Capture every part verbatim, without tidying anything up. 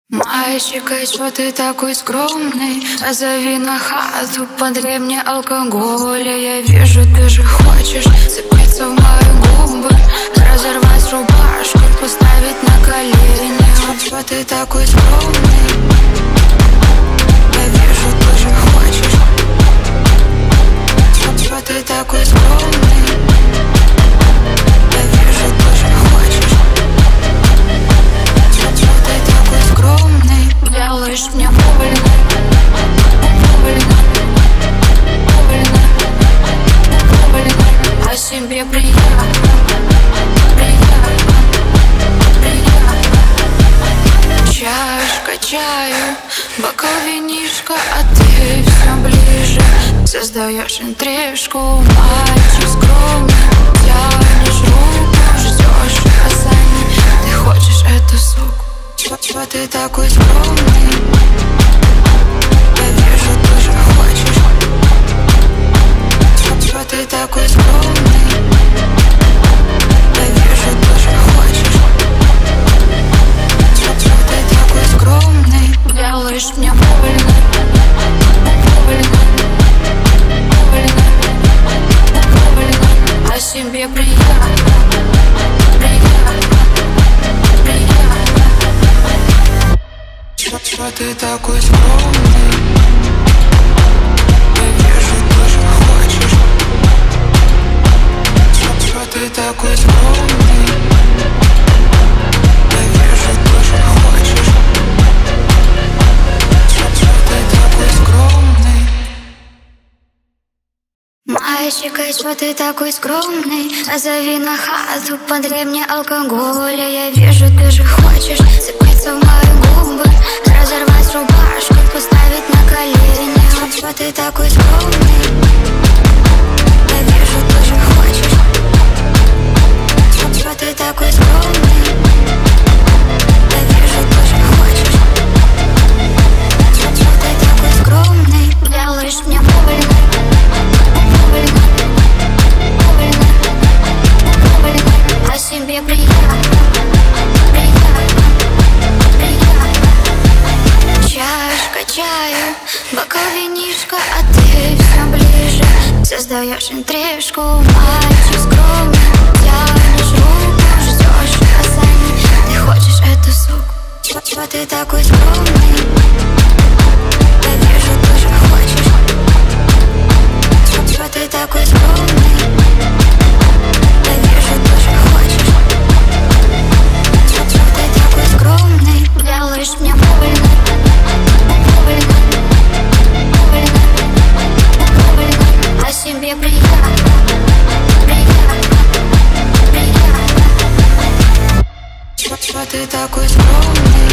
Мальчик, а чё ты такой скромный? Позови на хату, подари мне алкоголя. Я вижу, ты же хочешь цепиться в мои губы, разорвать рубашку, поставить на колени. А чё ты такой скромный? Я вижу, ты же хочешь. А чё ты такой скромный? Я вижу, ты же хочешь. А чё ты такой скромный? Делаешь мне больно, больно, больно, больно. А себе приятно, приятно, приятно. Чашка чаю, бокал винишка, а ты все ближе. Создаешь интрижку, мальчик скромный. Тянешь руку, ждешь касаний. Ты хочешь эту суку? Чё ты такой скромный? Я вижу, ты же хочешь. Чё ты такой скромный? Я вижу, ты же хочешь. Чё ты такой скромный? Делаешь мне больно, больно, больно, больно. А себе приятно, приятно, приятно. Чё ты такой скромный? Я вижу, ты же хочешь. Чё ты такой скромный? Я вижу, ты же хочешь. Чё ты такой скромный? Мальчик, а чё ты такой скромный? Позови на хату, подари мне алкоголя. Я вижу, ты же хочешь цепиться в мои губы, разорвать рубашку, поставить на колени. А чё ты такой скромный? Я вижу, ты же хочешь. Чё ты такой скромный? Я вижу, ты же хочешь. Чё ты такой скромный? Делаешь мне больно, больно, больно, больно. А себе приятно, приятно, приятно. Чашка чаю, бокал винишка, а ты все ближе. Создаешь интрижку, мальчик скромный. Тянешь руку, ждешь касаний. Ты хочешь эту суку? Чё ты такой скромный? Я вижу, ты же хочешь. Чё ты такой скромный? Я вижу, ты же хочешь. Чё ты такой скромный? Делаешь мне больно, больно, больно, больно. А себе приятно, приятно, приятно. Чё ты такой скромный?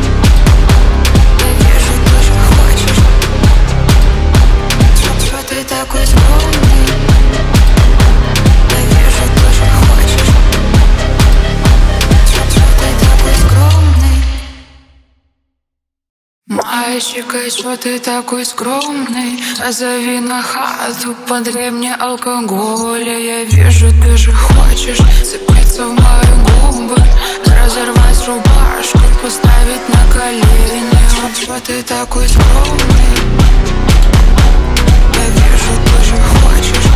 Я вижу, ты же хочешь. Чё ты такой скромный? Я вижу, ты же хочешь. Чё ты такой скромный? Мальчик, а чё ты такой скромный? Позови на хату, подари мне алкоголя. Я вижу, ты же хочешь цепиться в мои губы, разорвать рубашку, поставить на колени. А чё ты такой скромный? Я вижу, ты же хочешь.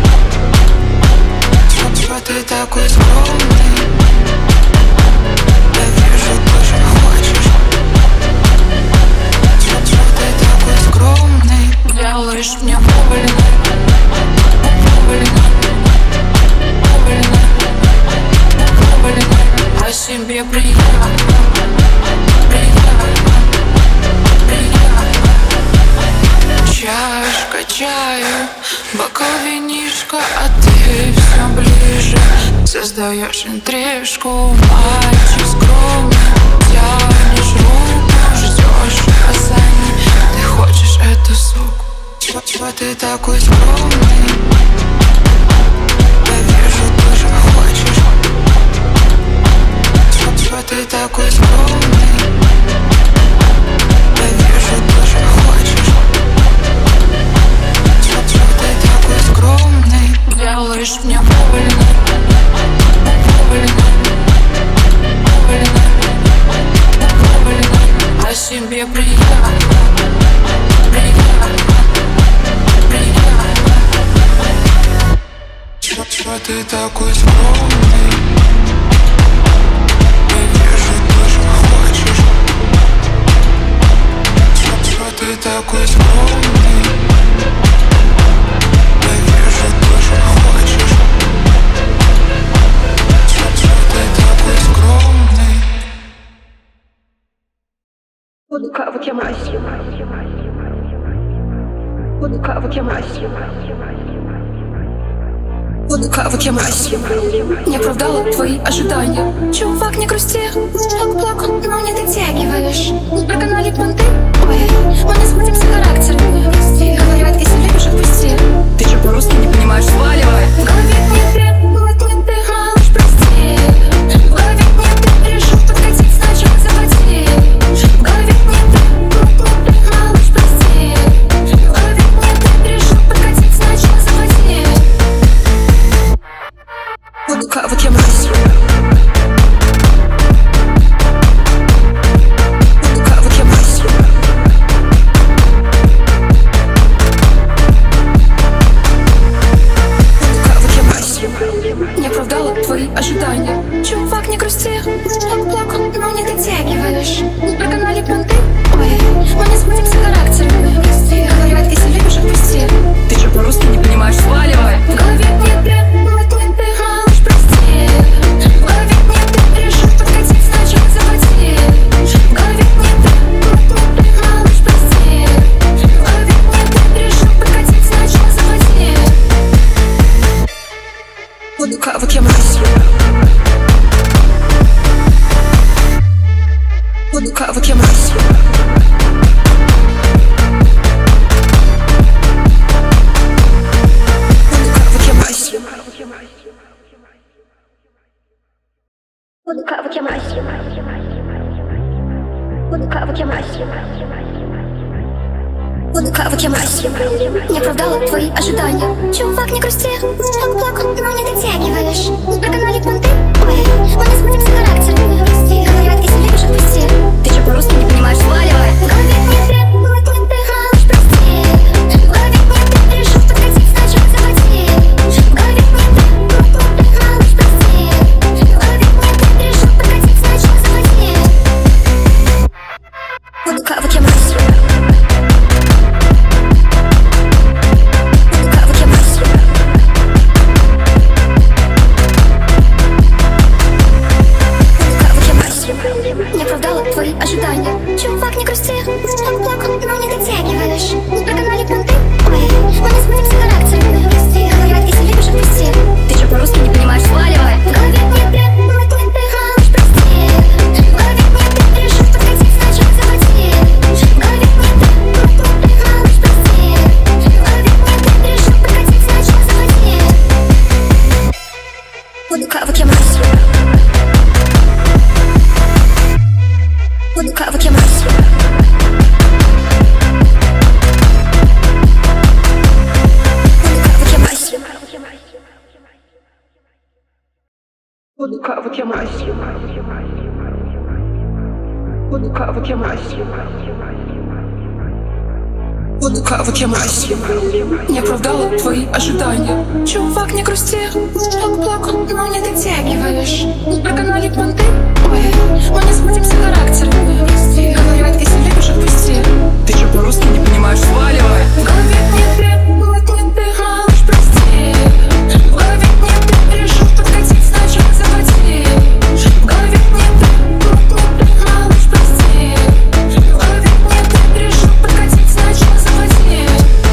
Чё ты такой скромный? Я вижу, ты же хочешь. Чё ты такой скромный? Делаешь мне больно, больно, больно, больно. А себе приятно, приятно, приятно. Чашка чаю, бокал винишка, а ты все ближе. Создаешь интрижку, мальчик скромный. Тянешь руку, ждешь касаний. Ты хочешь эту суку? Чё ты такой скромный? Я вижу, ты же хочешь. Чё ты такой скромный? Я вижу, ты же хочешь. Чё ты такой скромный? Делаешь мне больно, больно, больно, больно. тебе приятно, приятно, приятно. Чё, чё ты такой скромный? Я вижу, тоже хочешь. Чё, чё ты такой скромный? Я вижу, тоже хочешь. Чё, чё ты такой скромный? Quando cava que é mais. Quando cava que é mais. Quando cava que é mais. Не оправдала твои ожидания. Чувак, не грусти, плак-плак, но не дотягиваешь. Не прогнали понты, ой, мы не сходимся характерами. Говорят, если любишь, отпусти. Ты же по-русски не понимаешь, сваливай. В голове не ты, вот не ты, малыш, прости. В голове не ты, решил подкатить, сначала захвати. В голове не ты, вот не ты, малыш, прости. В голове не ты, решил подкатить, сначала захвати. Quando cava que é mais. Quando cava que é mais. Quando cava que é mais. Не оправдала твои ожидания. Чувак, не грусти, плак-плак, но не дотягиваешь. Не прогнали понты, ой, мы не сходимся характерами. Говорят, если любишь, отпусти. Ты же по-русски не понимаешь, сваливай. В голове не ты, вот не ты, малыш, прости. В голове не ты, решил подкатить, сначала захвати. В голове не ты, вот не ты, малыш, прости. В голове не ты, решил подкатить, сначала захвати. Quando cava que é mais. Quando cava que é mais. Quando cava que é mais. Quando cava que é mais. Quando cava que é mais. Quando cava que é mais. Не оправдала твои ожидания. Чувак, не грусти, плак-плак, но не дотягиваешь. Не прогнали понты, ой, мы не сходимся характерами. Говорят, если любишь, отпусти. Ты же по-русски не понимаешь, сваливай. В голове не ты, вот не ты, малыш, прости. В голове не ты, решил подкатить, сначала захвати. В голове не ты, вот не ты, малыш, прости. В голове не ты, решил подкатить, сначала захвати. Quando cava que é mais. Не оправдала твои ожидания. Чувак, не грусти, плак-плак, но не дотягиваешь. Не прогнали понты, ой, мы не сходимся характерами. Говорят, если любишь, отпусти. Ты же по-русски не понимаешь, сваливай. В голове не ты, вот не ты, малыш, прости. В голове не ты, решил подкатить, сначала захвати. В голове не ты, вот не ты, малыш, прости. В голове не ты, решил подкатить, сначала захвати. Quando cava que é mais. Quando cava que é mais. Quando cava que é mais. Quando cava que é mais. Quando cava que é mais. Не оправдала твои ожидания. Чувак, не грусти, плак-плак, но не дотягиваешь. Не прогнали понты, ой, мы не сходимся характерами. Говорят, если любишь, отпусти. Ты же по-русски не понимаешь, сваливай. В голове не ты, вот не ты, малыш, прости. В голове не ты, решил подкатить, сначала захвати. В голове не ты, вот не ты, малыш, прости. В голове не ты, решил подкатить, сначала захвати.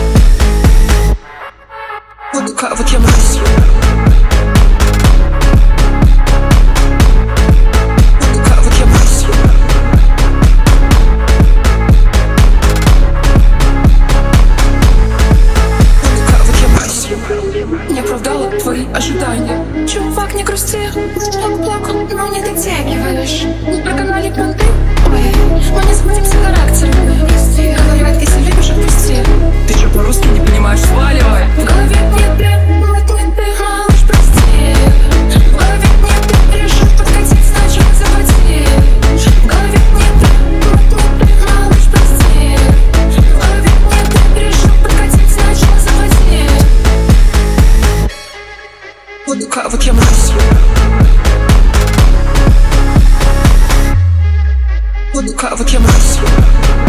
Quando cava que é mais. Quando cava que é mais. такая вот я мразь. Вот такая вот я мразь.